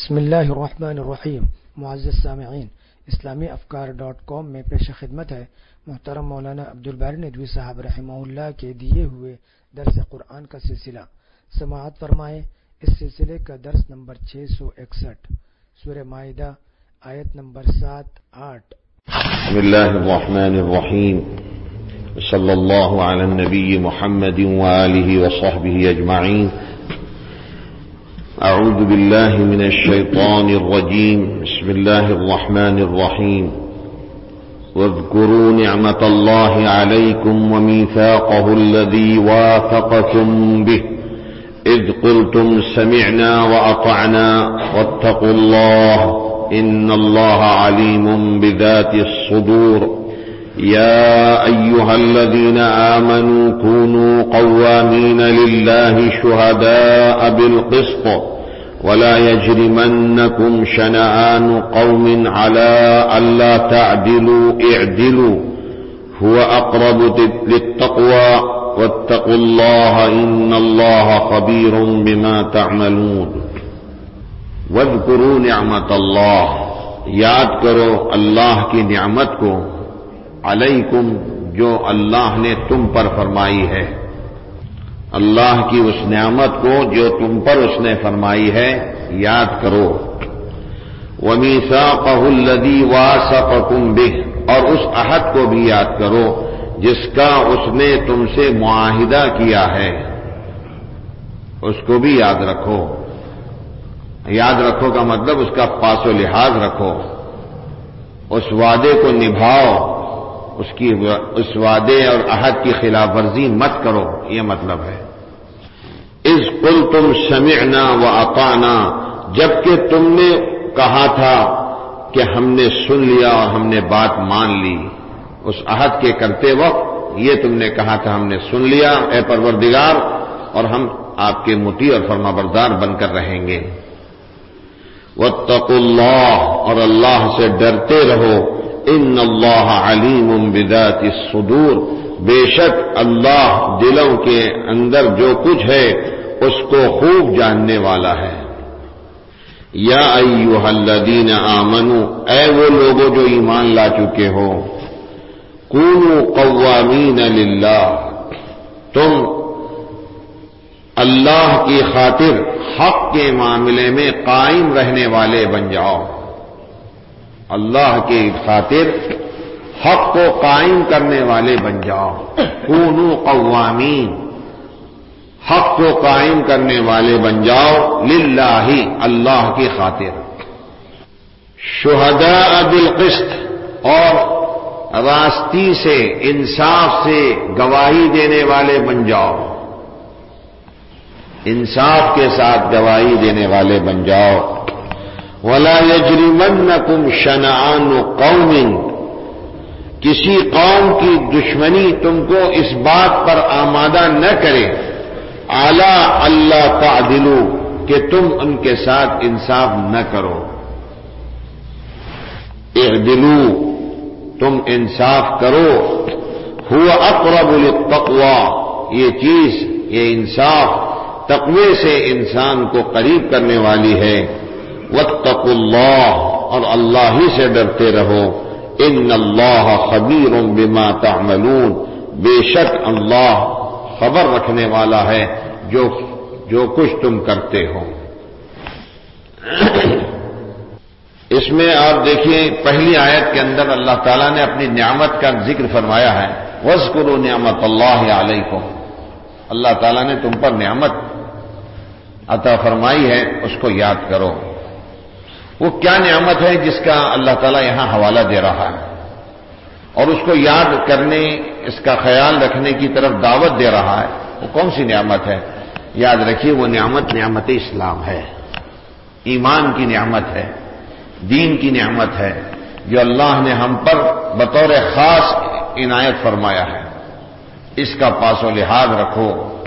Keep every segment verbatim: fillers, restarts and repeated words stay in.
بسم اللہ الرحمن الرحیم۔ معزز سامعین، اسلامی افکار ڈاٹ کام میں پیش خدمت ہے محترم مولانا عبدالباری ندوی صاحب رحمہ اللہ کے دیے ہوئے درس قرآن کا سلسلہ۔ سماعت فرمائیں۔ اس سلسلے کا درس نمبر چھ سو اکسٹھ، سورہ مائدہ، آیت نمبر سات آٹھ۔ بسم اللہ الرحمن الرحیم، صلی اللہ علی النبی محمد وآلہ وصحبہ اجمعین۔ اعوذ باللہ من الشیطان الرجیم، بسم اللہ الرحمن الرحیم۔ واذکروا نعمت اللہ علیکم ومیثاقہ الذی واثقکم بہ اذ قلتم سمعنا واطعنا واتقوا اللہ ان اللہ علیم بذات الصدور۔ یا ایہا الذین آمنوا كونوا قوامین للہ شہداء بالقسط ولا يجرمنكم شنآن قوم على ألا تعدلوا اعدلوا هو أقرب للتقوى واتقوا الله إن الله خبير بما تعملون۔ واذكروا نعمت اللہ، یاد کرو اللہ کی نعمت کو، علیکم جو اللہ نے تم پر فرمائی ہے، اللہ کی اس نعمت کو جو تم پر اس نے فرمائی ہے یاد کرو۔ وَمِيثَاقَهُ الَّذِي وَاثَقَكُم بِهِ، اور اس عہد کو بھی یاد کرو جس کا اس نے تم سے معاہدہ کیا ہے، اس کو بھی یاد رکھو۔ یاد رکھو کا مطلب اس کا پاس و لحاظ رکھو، اس وعدے کو نبھاؤ، اس کی اس وعدے اور عہد کی خلاف ورزی مت کرو، یہ مطلب ہے۔ اذ قلتم سمعنا واطعنا، جبکہ تم نے کہا تھا کہ ہم نے سن لیا اور ہم نے بات مان لی، اس عہد کے کرتے وقت یہ تم نے کہا تھا ہم نے سن لیا اے پروردگار، اور ہم آپ کے مطیع اور فرمانبردار بن کر رہیں گے۔ واتقوا اللہ، اور اللہ سے ڈرتے رہو، ان اللہ علیم بذات الصدور، بے شک اللہ دلوں کے اندر جو کچھ ہے اس کو خوب جاننے والا ہے۔ یا ایھا الذین آمنوا، اے وہ لوگوں جو ایمان لا چکے ہو، کونوا قوامین للہ، تم اللہ کی خاطر حق کے معاملے میں قائم رہنے والے بن جاؤ، اللہ کی خاطر حق کو قائم کرنے والے بن جاؤ۔ کونوا قوامین، حق کو قائم کرنے والے بن جاؤ، للہ اللہ کی خاطر۔ شہداء بالقسط، اور راستی سے انصاف سے گواہی دینے والے بن جاؤ، انصاف کے ساتھ گواہی دینے والے بن جاؤ۔ ولا یجرمنکم شنآن قوم، کسی قوم کی دشمنی تم کو اس بات پر آمادہ نہ کرے، اعلی اللہ تعدلوا، کہ تم ان کے ساتھ انصاف نہ کرو، اعدلوا، تم انصاف کرو، هو اقرب للتقوى، یہ چیز، یہ انصاف تقوی سے انسان کو قریب کرنے والی ہے۔ واتقوا اللہ، اور اللہ ہی سے ڈرتے رہو، ان اللہ خبیر بما تعملون، بے شک اللہ خبر رکھنے والا ہے جو جو کچھ تم کرتے ہو۔ اس میں آپ دیکھیے پہلی آیت کے اندر اللہ تعالیٰ نے اپنی نعمت کا ذکر فرمایا ہے، واذکروا نعمت اللہ علیکم، اللہ تعالیٰ نے تم پر نعمت عطا فرمائی ہے، اس کو یاد کرو۔ وہ کیا نعمت ہے جس کا اللہ تعالیٰ یہاں حوالہ دے رہا ہے اور اس کو یاد کرنے، اس کا خیال رکھنے کی طرف دعوت دے رہا ہے؟ وہ کون سی نعمت ہے؟ یاد رکھیے وہ نعمت نعمت اسلام ہے، ایمان کی نعمت ہے، دین کی نعمت ہے، جو اللہ نے ہم پر بطور خاص عنایت فرمایا ہے۔ اس کا پاس و لحاظ رکھو،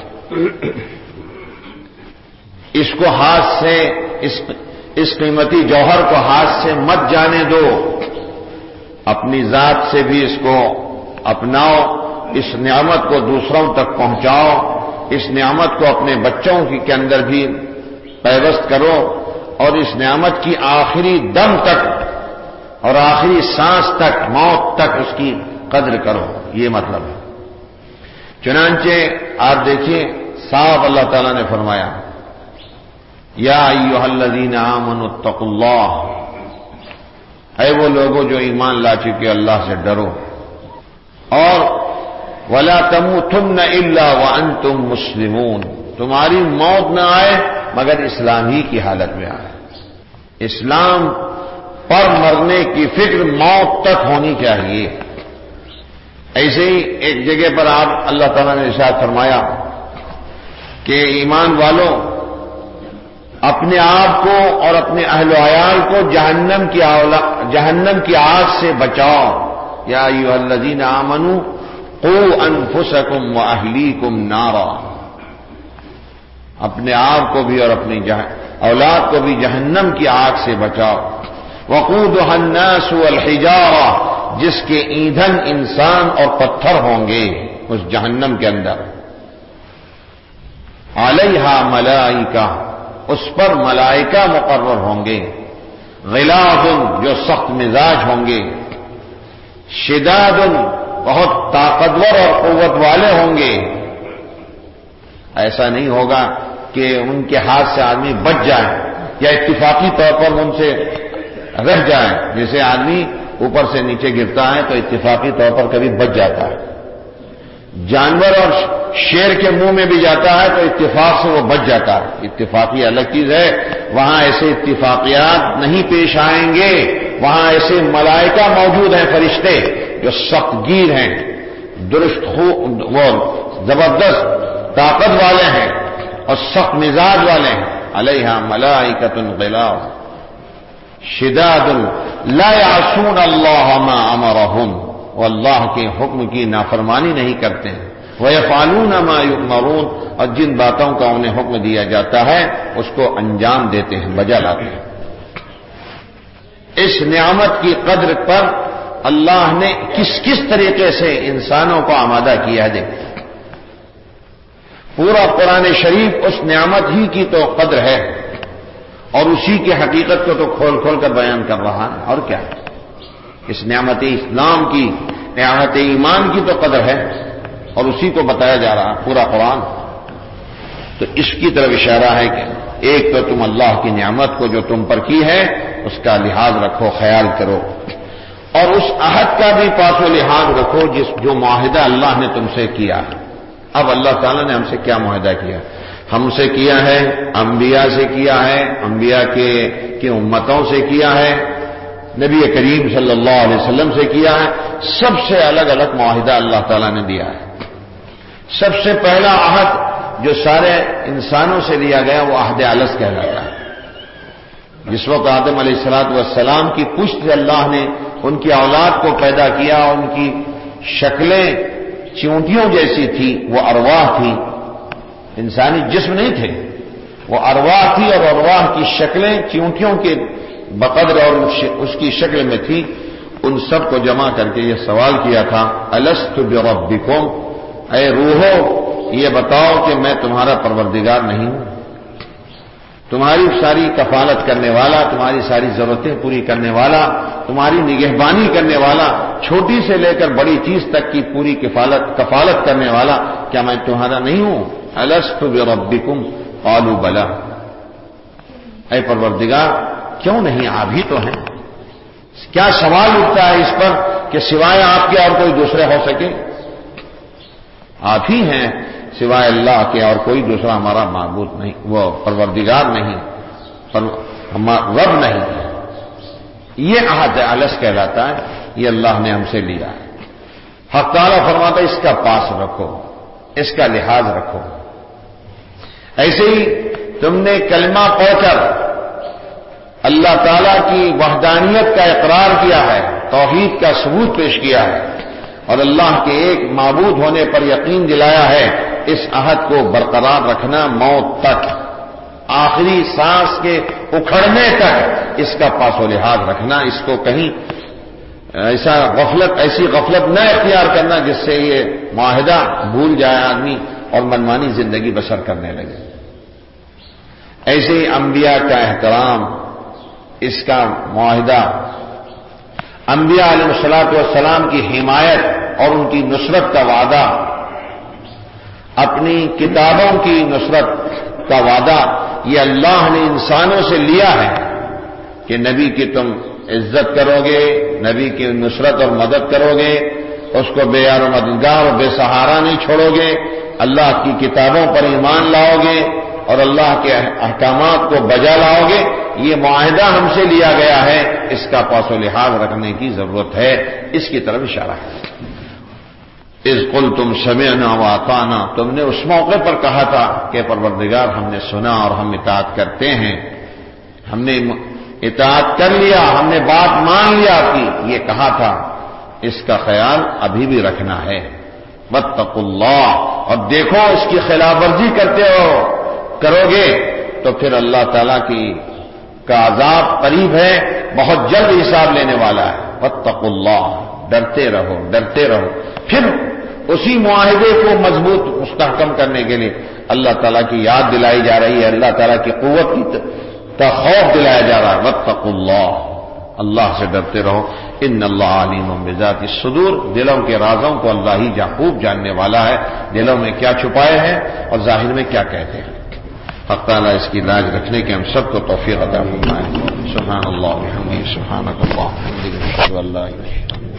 اس کو ہاتھ سے، اس اس قیمتی جوہر کو ہاتھ سے مت جانے دو، اپنی ذات سے بھی اس کو اپناؤ، اس نعمت کو دوسروں تک پہنچاؤ، اس نعمت کو اپنے بچوں کے اندر بھی پیوست کرو، اور اس نعمت کی آخری دم تک اور آخری سانس تک، موت تک اس کی قدر کرو، یہ مطلب ہے۔ چنانچہ آپ دیکھیے صاحب اللہ تعالیٰ نے فرمایا یا ایھا الذین آمنوا اتقوا اللہ، اے وہ لوگوں جو ایمان لا چکے اللہ سے ڈرو، اور ولا تموتن الا وانتم مسلمون، تمہاری موت نہ آئے مگر اسلام ہی کی حالت میں آئے۔ اسلام پر مرنے کی فکر موت تک ہونی چاہیے۔ ایسے ہی ایک جگہ پر آپ اللہ تعالیٰ نے ارشاد فرمایا کہ ایمان والوں اپنے آپ کو اور اپنے اہل و عیال کو جہنم کی جہنم کی آگ سے بچاؤ، یا ایھا الذین آمنوا قوا انفسکم واہلیکم نارا، اپنے آپ کو بھی اور اپنی اولاد کو بھی جہنم کی آگ سے بچاؤ۔ وقودها الناس والحجارہ، جس کے ایندھن انسان اور پتھر ہوں گے اس جہنم کے اندر۔ علیہا ملائکہ، اس پر ملائکہ مقرر ہوں گے، غلاظ جو سخت مزاج ہوں گے، شداد بہت طاقتور اور قوت والے ہوں گے۔ ایسا نہیں ہوگا کہ ان کے ہاتھ سے آدمی بچ جائے یا اتفاقی طور پر ان سے رہ جائے، جیسے آدمی اوپر سے نیچے گرتا ہے تو اتفاقی طور پر کبھی بچ جاتا ہے، جانور اور شیر کے منہ میں بھی جاتا ہے تو اتفاق سے وہ بچ جاتا ہے، اتفاقی الگ چیز ہے، وہاں ایسے اتفاقیات نہیں پیش آئیں گے، وہاں ایسے ملائکہ موجود ہیں، فرشتے جو سخت گیر ہیں، درست وہ زبردست طاقت والے ہیں اور سخت مزاج والے ہیں۔ علیہا ملائکۃ غلاظ شداد لا یعصون اللہ ما امرہم، وہ اللہ کے حکم کی نافرمانی نہیں کرتے ہیں، وَيَفْعَلُونَ مَا يُؤْمَرُونَ، اور جن باتوں کا انہیں حکم دیا جاتا ہے اس کو انجام دیتے ہیں، بجا لاتے ہیں۔ اس نعمت کی قدر پر اللہ نے کس کس طریقے سے انسانوں کو آمادہ کیا ہے، دیکھیں پورا قرآن شریف اس نعمت ہی کی تو قدر ہے اور اسی کی حقیقت کو تو کھول کھول کر بیان کر رہا ہے، اور کیا اس نعمت اسلام کی، نعمت ایمان کی تو قدر ہے اور اسی کو بتایا جا رہا ہے پورا قرآن۔ تو اس کی طرف اشارہ ہے کہ ایک تو تم اللہ کی نعمت کو جو تم پر کی ہے اس کا لحاظ رکھو، خیال کرو، اور اس عہد کا بھی پاس و لحاظ رکھو جس جو معاہدہ اللہ نے تم سے کیا ہے۔ اب اللہ تعالیٰ نے ہم سے کیا معاہدہ کیا؟ ہم سے کیا ہے، انبیاء سے کیا ہے، انبیاء کے کی امتوں سے کیا ہے، نبی کریم صلی اللہ علیہ وسلم سے کیا ہے، سب سے الگ الگ معاہدہ اللہ تعالیٰ نے دیا ہے۔ سب سے پہلا عہد جو سارے انسانوں سے لیا گیا وہ عہد الس کہلاتا ہے۔ جس وقت آدم علیہ الصلوۃ والسلام کی پشت سے اللہ نے ان کی اولاد کو پیدا کیا، ان کی شکلیں چیونٹیوں جیسی تھی، وہ ارواح تھی، انسانی جسم نہیں تھے، وہ ارواح تھی، اور ارواح کی شکلیں چیونٹیوں کے بقدر اور اس کی شکل میں تھی۔ ان سب کو جمع کر کے یہ سوال کیا تھا، الست بربکم، اے روحو یہ بتاؤ کہ میں تمہارا پروردگار نہیں ہوں؟ تمہاری ساری کفالت کرنے والا، تمہاری ساری ضرورتیں پوری کرنے والا، تمہاری نگہبانی کرنے والا، چھوٹی سے لے کر بڑی چیز تک کی پوری کفالت کفالت کرنے والا، کیا میں تمہارا نہیں ہوں؟ الست بربکم قالوا بلی، اے پروردگار کیوں نہیں، آپ ہی تو ہیں۔ کیا سوال اٹھتا ہے اس پر کہ سوائے آپ کے اور کوئی دوسرے ہو سکے؟ آپ ہی ہیں، سوائے اللہ کے اور کوئی دوسرا ہمارا معبود نہیں، وہ پروردگار نہیں، پر رب نہیں ہے۔ یہ عہد الس کہلاتا ہے، یہ اللہ نے ہم سے لیا ہے۔ حق تعالیٰ فرماتا ہے اس کا پاس رکھو، اس کا لحاظ رکھو۔ ایسے ہی تم نے کلمہ پڑھ کر اللہ تعالیٰ کی وحدانیت کا اقرار کیا ہے، توحید کا ثبوت پیش کیا ہے، اور اللہ کے ایک معبود ہونے پر یقین دلایا ہے، اس عہد کو برقرار رکھنا موت تک، آخری سانس کے اکھڑنے تک اس کا پاس و لحاظ رکھنا، اس کو کہیں ایسا غفلت ایسی غفلت نہ اختیار کرنا جس سے یہ معاہدہ بھول جائے آدمی اور منمانی زندگی بسر کرنے لگے۔ ایسے ہی انبیاء کا احترام، اس کا معاہدہ، انبیاء علیہ الصلوۃ والسلام کی حمایت اور ان کی نصرت کا وعدہ، اپنی کتابوں کی نصرت کا وعدہ، یہ اللہ نے انسانوں سے لیا ہے کہ نبی کی تم عزت کرو گے، نبی کی نصرت اور مدد کرو گے، اس کو بے یار و مددگار اور بے سہارا نہیں چھوڑو گے، اللہ کی کتابوں پر ایمان لاؤ گے اور اللہ کے احکامات کو بجا لاؤ گے، یہ معاہدہ ہم سے لیا گیا ہے، اس کا پاس و لحاظ رکھنے کی ضرورت ہے، اس کی طرف اشارہ ہے۔ اذ قلتم سمعنا واطعنا، تم نے اس موقع پر کہا تھا کہ پروردگار ہم نے سنا اور ہم اطاعت کرتے ہیں، ہم نے اطاعت کر لیا، ہم نے بات مان لیا کہ یہ کہا تھا، اس کا خیال ابھی بھی رکھنا ہے۔ واتقوا اللہ، اور دیکھو اس کی خلاف ورزی کرتے ہو کرو گے تو پھر اللہ تعالی کی کا عذاب قریب ہے، بہت جلد حساب لینے والا ہے۔ واتقوا اللہ، ڈرتے رہو ڈرتے رہو۔ پھر اسی معاہدے کو مضبوط مستحکم کرنے کے لیے اللہ تعالیٰ کی یاد دلائی جا رہی ہے، اللہ تعالیٰ کی قوت کا خوف دلایا جا رہا ہے۔ واتقوا اللہ، اللہ سے ڈرتے رہو۔ ان اللہ علیم بذات الصدور، دلوں کے رازوں کو اللہ ہی خوب جاننے والا ہے، دلوں میں کیا چھپائے ہیں اور ظاہر میں کیا کہتے ہیں۔ حق تعالیٰ اس کی لاج رکھنے کے ہم سب کو توفیق عطا فرمائے۔ سبحان اللہ وبحمدہ، سبحانک اللہم وبحمدک، اشہد ان لا الہ الا انت۔